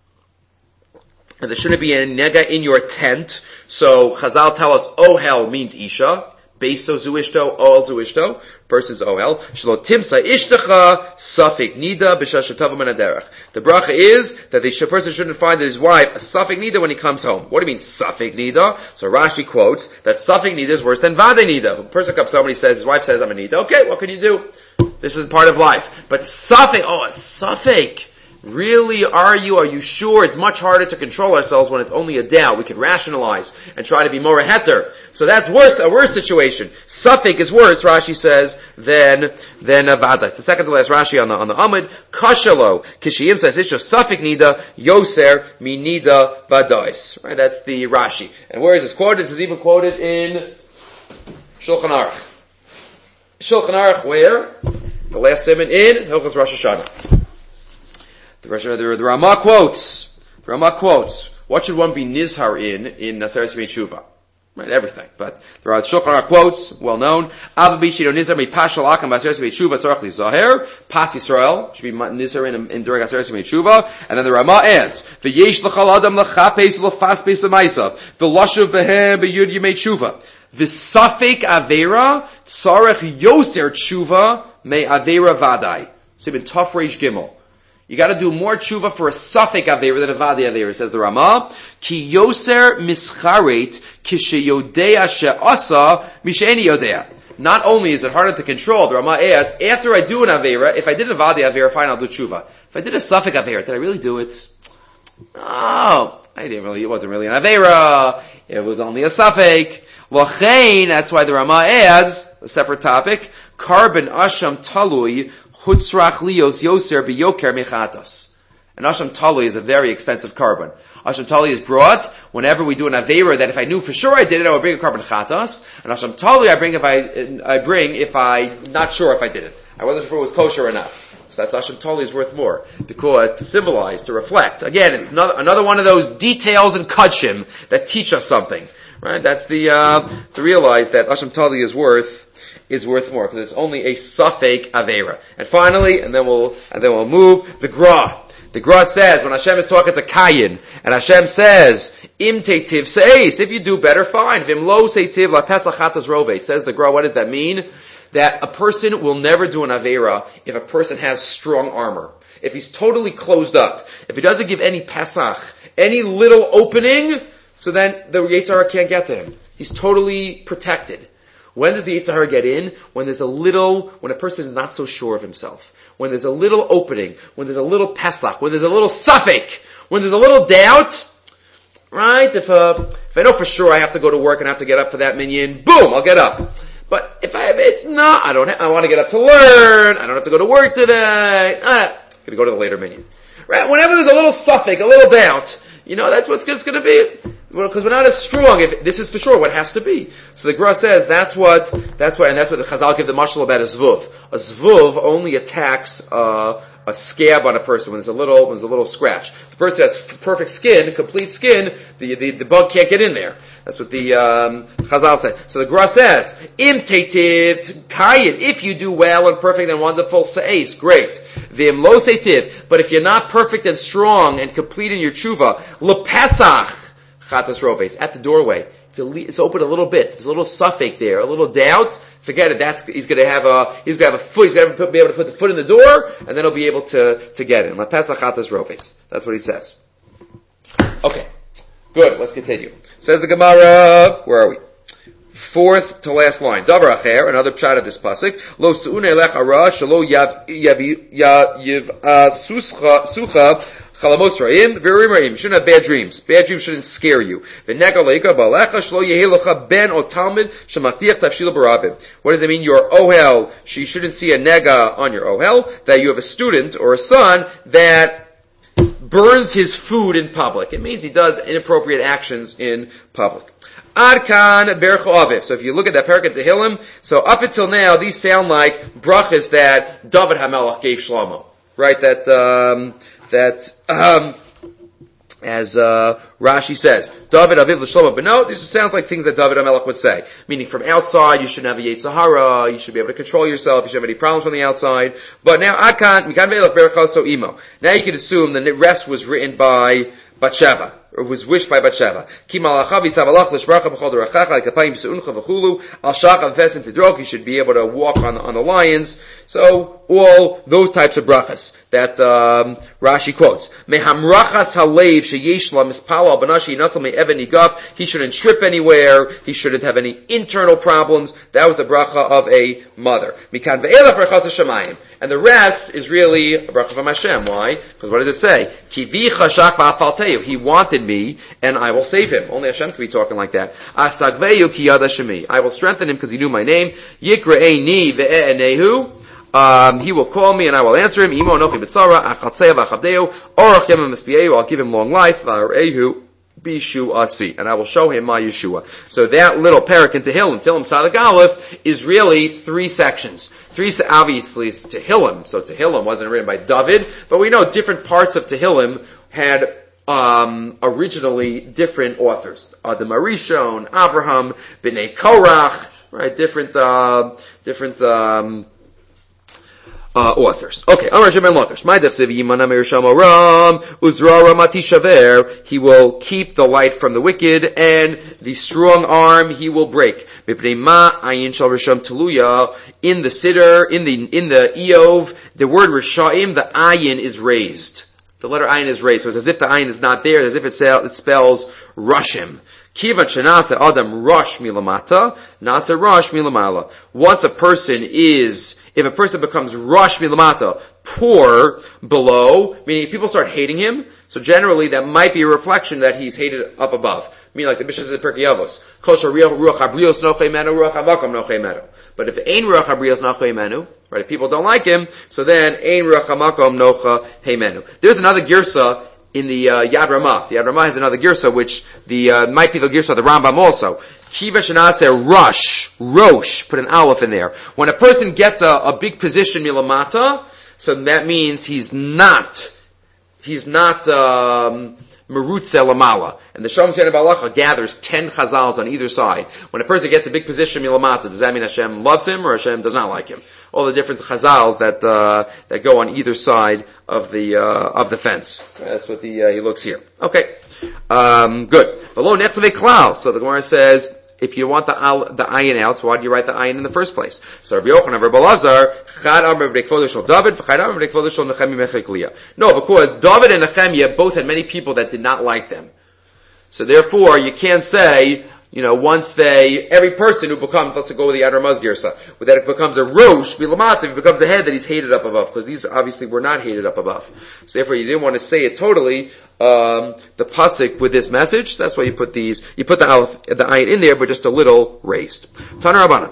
And there shouldn't be any nega in your tent. So Chazal tell us ohel means isha. Beiso zuishto, oel zuishto, person's ohel. Shlo timsa ishtacha, safik nida, b'shashatava menaderech. The bracha is that the person shouldn't find his wife a safik nida when he comes home. What do you mean safik nida? So Rashi quotes that safik nida is worse than vade nida. If a person comes home and he says, his wife says, I'm a nida. Okay, what can you do? This is part of life. But safik, oh, a safik. Really, are you, are you sure? It's much harder to control ourselves when it's only a doubt. We can rationalize and try to be more a heter. So that's worse, a worse situation. Safek is worse, Rashi says, than, than a vada. It's the second to last Rashi on the, on the Amud. Kashalo, Kishiyim says, Isha Safek nida, Yoser, mi nida, vadais. Right, that's the Rashi. And where is this quoted? This is even quoted in Shulchan Aruch. Shulchan Aruch, where? The last simon in Hilchos Rosh Hashanah. The, the, the Ramah quotes, the Ramah quotes, what should one be nizhar in, in Naseres Yemei Tshuva? Right, everything. But there are Shulchan Aruch quotes, well known. Ava b'shiro nizhar mi pashal akam Naseres Yemei Tshuva tzarach li zaher. Pas Yisrael should be nizhar in, in during Naseres Yemei Tshuva. And then the Ramah adds, v'yesh l'chal adam l'chapes l'faspeis b'maisav v'lashuv b'hem b'yud Yemei Tshuva v'safek avera tzarach yoser tshuva me avera vadai. It's been tough reish gimel. You got to do more tshuva for a safek avera than a vadi avera, says the Ramah. Ki yoser mischaret kisheyodea she'asa misheni yodea. Not only is it harder to control, the Ramah adds, after I do an avera, if I did a vadi avera, fine, I'll do tshuva. If I did a safek avera, did I really do it? Oh, I didn't really, it wasn't really an avera. It was only a safek. L'chein, that's why the Ramah adds, a separate topic, carbon asham talui hutzrach lios yoser biyoker mechatos. And asham talui is a very expensive carbon. Asham talui is brought whenever we do an avera that if I knew for sure I did it, I would bring a carbon chatos. And asham talui I bring if I, I bring if I'm not sure if I did it. I wasn't sure if it was kosher or not. So that's asham talui is worth more. Because to symbolize, to reflect. Again, it's another, another one of those details in kudshim that teach us something. Right? That's the, uh, to realize that asham talui is worth is worth more, because it's only a safek avera. And finally, and then we'll, and then we'll move, the Gra. The Gra says, when Hashem is talking to Kayin, and Hashem says, Im teitiv seis, if you do better, fine. Vim lo seitiv la pesachatas rovet. Says the Gra, what does that mean? That a person will never do an avera if a person has strong armor. If he's totally closed up. If he doesn't give any pesach, any little opening, so then the Yetzer Hara can't get to him. He's totally protected. When does the Yetzer Hara get in? When there's a little, when a person is not so sure of himself. When there's a little opening. When there's a little pesach. When there's a little safek. When there's a little doubt. Right? If, uh, if I know for sure I have to go to work and I have to get up for that minyan, boom, I'll get up. But if I have, it's not, I don't have, I want to get up to learn. I don't have to go to work today. Ah, I'm gonna go to the later minyan. Right? Whenever there's a little safek, a little doubt, you know, that's what it's going to be. Because we're not as strong. If this is for sure what has to be. So the Gra says that's what that's what and that's what the Chazal give the mashal about a zvuv. A zvuv only attacks uh, a scab on a person when there's a little when there's a little scratch. If the person has perfect skin, complete skin, the the, the bug can't get in there. That's what the um, Chazal said. So the Gra says, Im teitiv kayin. If you do well and perfect and wonderful, seis, great. Vim lo seitiv. But if you're not perfect and strong and complete in your tshuva, lepesach. Chatas roves at the doorway. It's open a little bit. There's a little safek there, a little doubt. Forget it. That's he's going to have a he's going to have a foot. He's going to be able to put the foot in the door, and then he'll be able to to get in. La pesach chatas roves. That's what he says. Okay, good. Let's continue. Says the Gemara. Where are we? fourth to last line. Davar acher, another pshat of this pasuk. Lo su'une lech ara shelo yav yav sucha chalamos ra'im v'rim ra'im. You shouldn't have bad dreams. Bad dreams shouldn't scare you. V'nega leika ba'alecha shelo yehilocha ben o talmid shematiach tafshila barabim. What does it mean? Your ohel, you shouldn't see a nega on your ohel, that you have a student or a son that burns his food in public. It means he does inappropriate actions in public. Adkan Bercho Aviv. So if you look at that parak in Tehillim, so up until now, these sound like brachas that David HaMelech gave Shlomo. Right? That, um, that, um, as, uh, Rashi says, David Aviv L'Shlomo Beno, this sounds like things that David HaMelech would say. Meaning from outside, you shouldn't have a Yetzer Hara, you should be able to control yourself, you shouldn't have any problems from the outside. But now, Adkan, Mikan Ve'elach Bercho So Imo. Now you can assume the rest was written by Batsheva, or was wished by Batsheva. Ki malacha v'tzavalach l'shbracha b'chol d'rachacha l'kapayim b'se'uncha v'chulu al shach v'fesin tidrok. You should be able to walk on on the lions. So all those types of brachas that um, Rashi quotes. Mehamrachas halev sheyesh la mispala al banashi yinatzal me'even yigaf. He shouldn't trip anywhere. He shouldn't have any internal problems. That was the bracha of a mother. Mikan ve'elach brachas hashemayim. And the rest is really a bracha from Hashem. Why? Because what does it say? Kivi chashach v'afalteyu. He wanted me, and I will save him. Only Hashem can be talking like that. Asagveyu ki yad Hashemi. I will strengthen him because he knew my name. Yikra'eni ve'enehu. Um, he will call me and I will answer him. Imo nochi b'tzara achatzeya v'achavdeu orach yemem mispiyeu. I'll give him long life. V'arehu bishu asi, and I will show him my Yeshua. So that little parak in Tehillim, Tehillim Tzadik Aleph, is really three sections. Three, obviously, it's Tehillim. So Tehillim wasn't written by David, but we know different parts of Tehillim had um, originally different authors. Adam Arishon, Abraham, Bnei Korach, right? Different, uh, different. Um, Uh, authors. Okay, Amar Shem Ben Lakish. My defsiv Yimana Meir Shamoram Uzrara Matishaver. He will keep the light from the wicked, and the strong arm he will break. Mipnei Ma Ayin Shal Risham Teluya. In the Siddur, in the in the Eov, the word Rishaim, the Ayin is raised. The letter Ayin is raised, so it's as if the Ayin is not there, as if it, it spells Rushim. Kivan shenase adam rush milamata, nase rush milamala. Once a person is, if a person becomes rush milamata, poor below, meaning people start hating him, so generally that might be a reflection that he's hated up above. Meaning like the Mishnah says in Pirkei Avos, kol ruach habrios nochei menu, ruach hamakom nochei menu. But if ein ruach habrios nochei menu, right, if people don't like him, so then ein ruach hamakom nochei menu. There's another girsa in the uh, Yad Ramah. The Yad Ramah has another girsa, which the uh, might be the girsa of the Rambam also. Kiva shenaseh rush, rosh, put an aleph in there. When a person gets a, a big position milamata, so that means he's not, he's not, um, merutze lamala. And the Shalom Zayna Balacha gathers ten chazals on either side. When a person gets a big position milamata, does that mean Hashem loves him or Hashem does not like him? All the different chazals that uh, that go on either side of the uh, of the fence. That's what the uh, he looks here. Okay, um, good. Below nechtave klal. So the Gemara says, if you want the al, the ayin out, so why do you write the ayin in the first place? So Rabbi Yochanan, Rabbi Elazar, chad amar b'nei kvod shel David, v'chad amar b'nei kvod shel Nechemia mechek. No, because David and Nechemia both had many people that did not like them. So therefore, you can't say, you know, once they, every person who becomes, let's go with the Yad Ramah's girsa, that it becomes a rosh, bilamativ, it becomes a head that he's hated up above, because these obviously were not hated up above. So therefore, you didn't want to say it totally, um, the pasuk with this message. That's why you put these, you put the aleph, the ayin in there, but just a little raised. Tana Rabbana.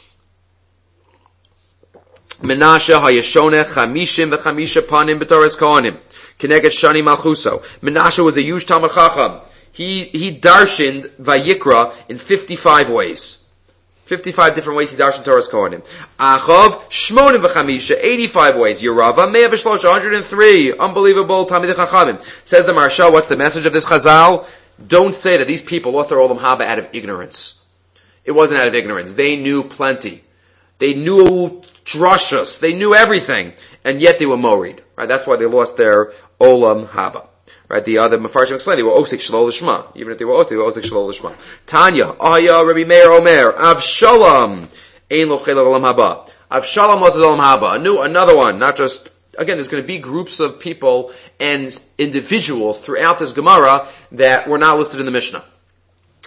Menashe hayashoneh chamishim v'chamisha panim b'toras kohanim. Keneged shani malchuso. Menashe was a huge Talmud Chacham. He, he darshaned Vayikra in fifty-five ways. fifty-five different ways he darshaned Torah's Kohanim. Achav, Shmonim v'chamisha, eighty-five ways. Yerava, Me'ah v'shlosh, one hundred three. Unbelievable Talmidei Chachamim. Says the Maharsha, what's the message of this Chazal? Don't say that these people lost their Olam Haba out of ignorance. It wasn't out of ignorance. They knew plenty. They knew drashas. They knew everything. And yet they were morid. Right? That's why they lost their Olam Haba. Right, the other Mefarshim explained they were Osik Shalol Lishma. Even if they were Osik, they were Osik Shalol Lishma. Tanya, Aya, Rabbi Meir Omer, Avshalom, Ein Lo Chel Olam Haba. Avshalom lost his Olam Haba. New, another one, not just, again, there's going to be groups of people and individuals throughout this Gemara that were not listed in the Mishnah.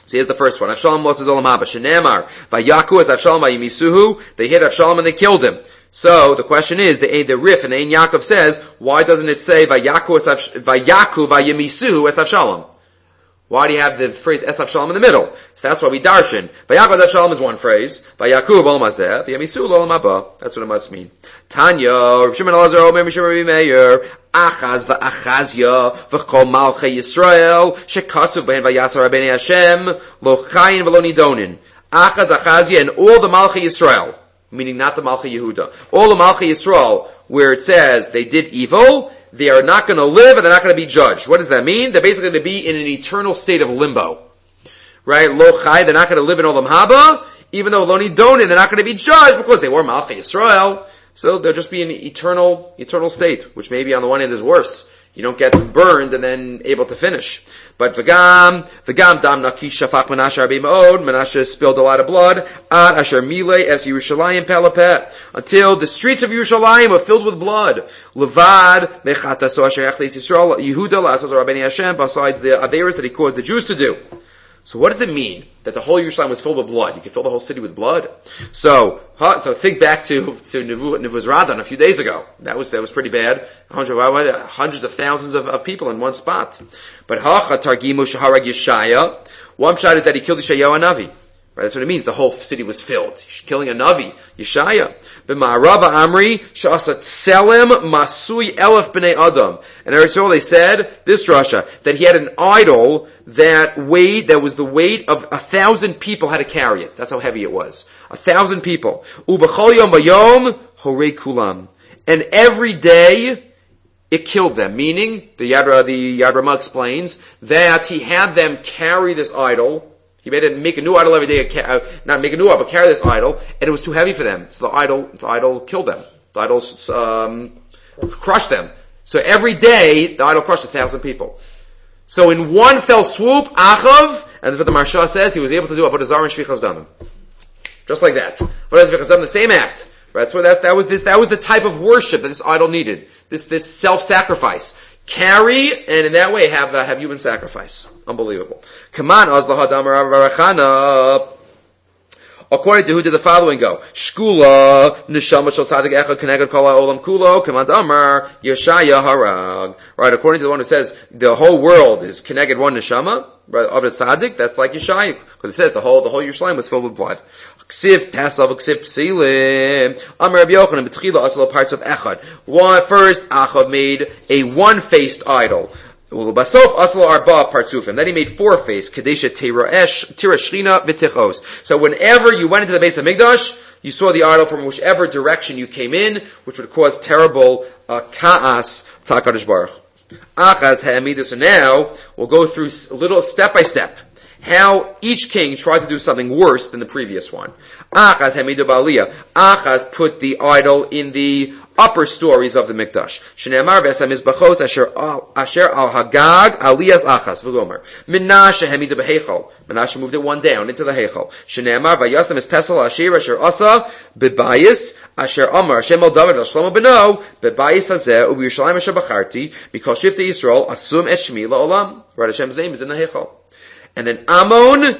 So here's the first one. Avshalom loses Olam Haba. Shenemar vayaku as Avshalom vayimisuhu. They hit Avshalom and they killed him. So the question is, the the Rif and the Ein Yaakov says, why doesn't it say vayaku as vayaku vayimisuhu as Avshalom? Why do you have the phrase es Avshalom in the middle? So that's why we darshan. Vayaku as Avshalom is one phrase. Vayaku Olam Hazeh. Vayimisu Olam Haba. That's what it must mean. Tanya, Rav Shimon Elazar Omer Mishum Rabbi Meir. Achaz va'achazya v'chol malchei Yisrael shekasuv b'hen vayasar Rabbeinu Hashem lo chayin v'lo nidonin. Achaz, Achazya, and all the malchei Yisrael, meaning not the malchei Yehuda, all the malchei Yisrael, where it says they did evil, they are not going to live and they're not going to be judged. What does that mean? They're basically going to be in an eternal state of limbo. Right? Lo chai, they're not going to live in Olam Haba, even though lo nidonin, they're not going to be judged because they were malchei Yisrael. So they'll just be in an eternal, eternal state, which maybe on the one hand is worse. You don't get burned and then able to finish. But v'gam, v'gam dam nakish shafach Menashe Rabbi Me'od, Menashe spilled a lot of blood, ad asher milei es Yerushalayim pelapet, until the streets of Yerushalayim were filled with blood. Levad, mechataso asher echleis Yisrael, Yehuda la'asos Rabbeinu Hashem, besides the averos that he caused the Jews to do. So what does it mean that the whole Yerushalayim was filled with blood? You can fill the whole city with blood. So, so think back to to Nivuz Radan a few days ago. That was that was pretty bad. Hundreds, hundreds of thousands of, of people in one spot. But Hacha Targimu Shaharag Yeshaya. One shot is that he killed Yeshayahu Navi. Right, that's what it means. The whole city was filled. He's killing a Navi, Yeshaya. B'ma'arava Amri, Sha'asat Selim Masui Elef B'nei Adam. And Eretz Yisrael, they said, this Rasha, that he had an idol that weighed, that was the weight of a thousand people had to carry it. That's how heavy it was. A thousand people. U'b'chol yom b'yom, horei kulam. And every day, it killed them. Meaning, the Yad, the Yad Ramah explains, that he had them carry this idol. He made it make a new idol every day, not make a new idol, but carry this idol, and it was too heavy for them. So the idol, the idol killed them. The idol um, crushed them. So every day, the idol crushed a thousand people. So in one fell swoop, Achav, and what the Marsha says, he was able to do Avodah Zarah and Shvichas Damim. Just like that. Avodah Shvichas Damim, the same act. Right? That's where that, that was this, that was the type of worship that this idol needed. This, this self-sacrifice. Carry, and in that way have, uh, have human sacrifice. Unbelievable. Come on, Azlah Hadamar Barachana. According to who did the following go? Shkula, Neshama Shal Tzadik Echad Keneged Kol HaOlam Kulo, Command Amar, Yeshaya Harag. Right, according to the one who says the whole world is Keneged one Neshama, right, of the Tzadik, that's like Yeshaya. Because it says the whole, the whole Yerushalayim was filled with blood. Ksiv Pasav, Ksiv Psilim. Amar Rabbi Yochanan, B'tchila Asal parts of Echad. One, first, Achav made a one-faced idol. Basof Asal Arba Partsufim. Then he made four-faced. Kadesha Tirash, Tirashlina V'tichos. So whenever you went into the base of Mikdash, you saw the idol from whichever direction you came in, which would cause terrible uh, Ka'as Ta'akadosh Baruch. Achaz Ha'amidah. So now, we'll go through a little step by step. How each king tried to do something worse than the previous one. Achaz Hamidu Ba'aliyah. Achaz put the idol in the upper stories of the Mikdash. Shneimar v'esam mizbachos asher asher al Hagag Aliyas Achaz v'gomer. Menashe Hamidu b'Heichal. Menashe moved it one down into the Heichal. Shneimar v'yasam mispesel Asher asher asa b'bayis asher Amar Hashem al David al Shlomo beno b'bayis hazeh u'b'Yerushalayim asher bacharti because Shiftei Yisrael asum et shmi la'olam. Right, Hashem's name is in the Heichal. And then Ammon,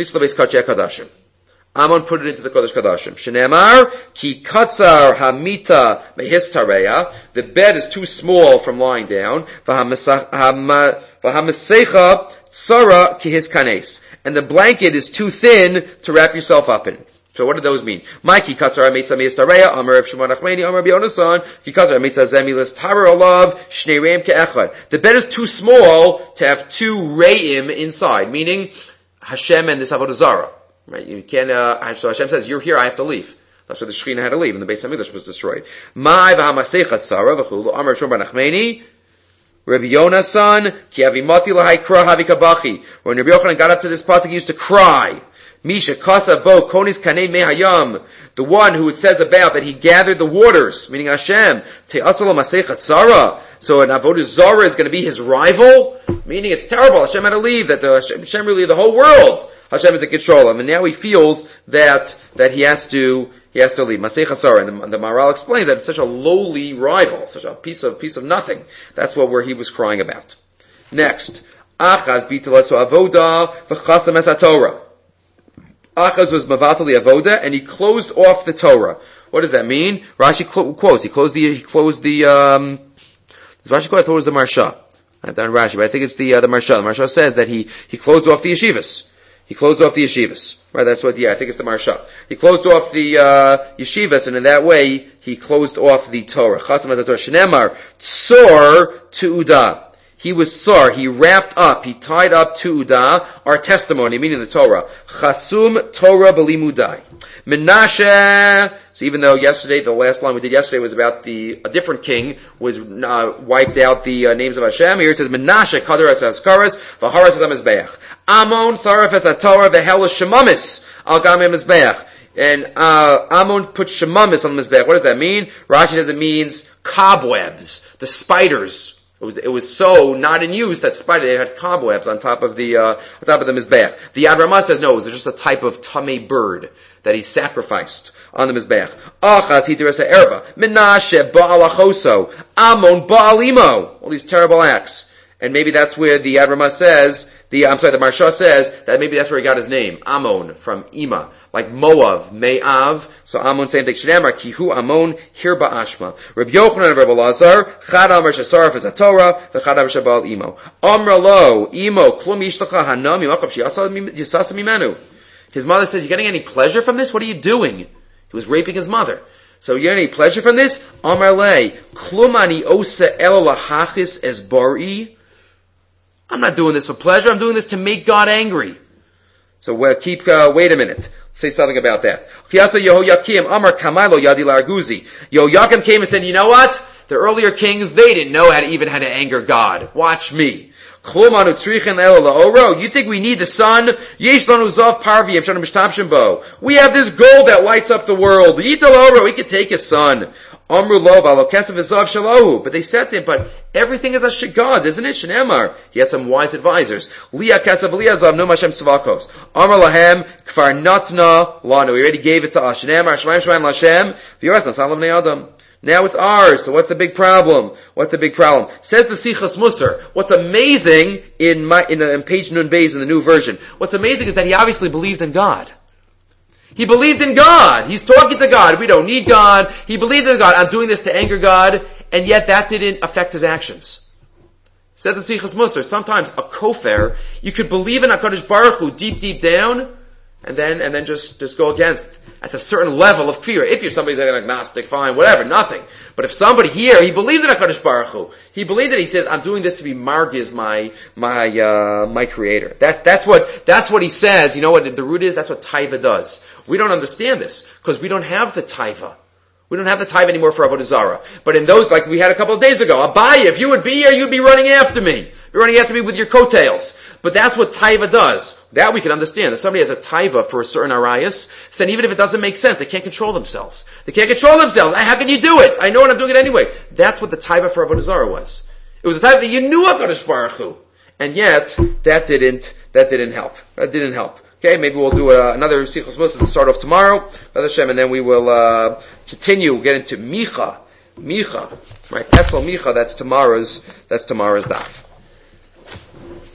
Ammon put it into the Kodesh Kadashim. Shenemar, ki katzar hamita mehistareya. The bed is too small from lying down. V'hamasecha tsara ki hiskanes. And the blanket is too thin to wrap yourself up in. So what do those mean? Mikey katzar hamitza mehistareya. Amar Rav Shimon Achmeni. Amar B'yonasan. Ki katzar hamitza zemilas tarar olav. Shnei reim ke'echad. The bed is too small to have two reim inside. Meaning, Hashem and this Avodah Zarah. Right? You can't, uh, so Hashem says, you're here, I have to leave. That's why the Shekhinah had to leave, and the Beis HaMikdash was destroyed. Mai v'hamasechat tzara v'chulu, Amar Shon bar Nachmeni, Rabbi Yonasan, ki avimati lahai kra havikabachi. When Rabbi Yochanan got up to this pasuk, he used to cry. Misha kasa bo konis kanei mehayam. The one who it says about that he gathered the waters, meaning Hashem, te'asalo masechat tzara. So an Avodah Zarah is going to be his rival, meaning it's terrible. Hashem had to leave, that the Hashem, Hashem really, the whole world, Hashem is a control him, and now he feels that that he has to he has to leave. Masechet Tzara, and the, the Maharal explains that it's such a lowly rival, such a piece of piece of nothing. That's what where he was crying about. Next, Achaz bitalas avoda v'chasam es haTorah. Achaz was mavatali avoda, and he closed off the Torah. What does that mean? Rashi quotes. He closed the. He closed the. Um, Rashi quote. I thought it was the Marsha. I've done Rashi, but I think it's the uh, the Marsha. The Marsha says that he he closed off the yeshivas. He closed off the yeshivas. Right. That's what. Yeah, I think it's the Marsha. He closed off the uh, yeshivas, and in that way he closed off the Torah. Chasam es Torah. Shneimar tzor tu'udah. He was sar, he wrapped up, he tied up tu'udah, our testimony, meaning the Torah. Chasum Torah b'limudai. Menashe, so even though yesterday, the last line we did yesterday was about the, a different king, was, uh, wiped out the uh, names of Hashem, here it says, Menashe kadar es haskaras, v'haras es ha-mizbeach. Amon saraf es ha-Torah, v'hel shemamis, al gam ha-mizbeach. And, uh, Amon put shemamis on the mizbeach. What does that mean? Rashi says it means cobwebs, the spiders. It was, it was so not in use that spider, they had cobwebs on top of the, uh, on top of the Mizbeach. The Yad Ramah says no, it was just a type of tamei bird that he sacrificed on the Mizbeach. Achaz hitirasa erva. Menashe ba'alachoso. Amon ba'alimo. All these terrible acts. And maybe that's where the Yad Ramah says, the, I'm sorry, the Marsha says that maybe that's where he got his name. Amon, from Ima. Like Moav, Me'av. So Amon, same thing. Shneimar, Kihu Amon, Hirba Ashma. Rabbi Yochanan and Rabbi Lazar, Chad Amar Shesaraf is a Torah, the Chad Amar Shabal Imo. Amra lo, Imo, Klum Yishlacha Hanam, Yimachab Yisasa Mimenu. His mother says, you getting any pleasure from this? What are you doing? He was raping his mother. So you getting any pleasure from this? Amar le, Klum Ani Osa El Lahachis Es Bari. I'm not doing this for pleasure, I'm doing this to make God angry. So we'll keep, uh, wait a minute. Say something about that. Yehoiakim Amar Kamailo Yadi Larguzi. Yehoiakim came and said, you know what? The earlier kings, they didn't know how to even how to anger God. Watch me. You think we need the sun? We have this gold that lights up the world. We can take his sun. But they said to him, but everything is a God, isn't it? Shneimar. He had some wise advisors. Amar lahem kfar natna lanu. He already gave it to us. Shneimar shemaim shemaim lashem. V'yoras nasan l'bnei adam. Now it's ours. So what's the big problem? What's the big problem? Says the Sichas Musar. What's amazing in my in, uh, in page Nun Beis in the new version? What's amazing is that he obviously believed in God. He believed in God. He's talking to God. We don't need God. He believed in God. I'm doing this to anger God, and yet that didn't affect his actions. Said the Sichas Musar. Sometimes a kofar, you could believe in HaKadosh Baruch Hu deep, deep down, and then and then just just go against. That's a certain level of fear. If you're somebody who's an agnostic, fine, whatever, nothing. But if somebody here, he believed in HaKadosh Baruch Hu. He believed that he says, I'm doing this to be Margiz, my, my, uh, my creator. That, that's what, that's what he says. You know what the root is? That's what taiva does. We don't understand this, because we don't have the taiva. We don't have the taiva anymore for Avodah Zarah. But in those, like we had a couple of days ago, Abaye, if you would be here, you'd be running after me. You're running after me with your coattails. But that's what taiva does. That we can understand. If somebody has a taiva for a certain arayas, then even if it doesn't make sense, they can't control themselves. They can't control themselves. How can you do it? I know and I'm doing it anyway. That's what the taiva for Avodah Zarah was. It was the taiva that you knew of HaKadosh Baruch Hu. And yet, that didn't, that didn't help. That didn't help. Okay, maybe we'll do uh, another Sichos Musar to start off tomorrow, Hashem, and then we will uh, continue, get into Micha. Micha. Right? Esel Micha, that's tomorrow's, that's tomorrow's daf.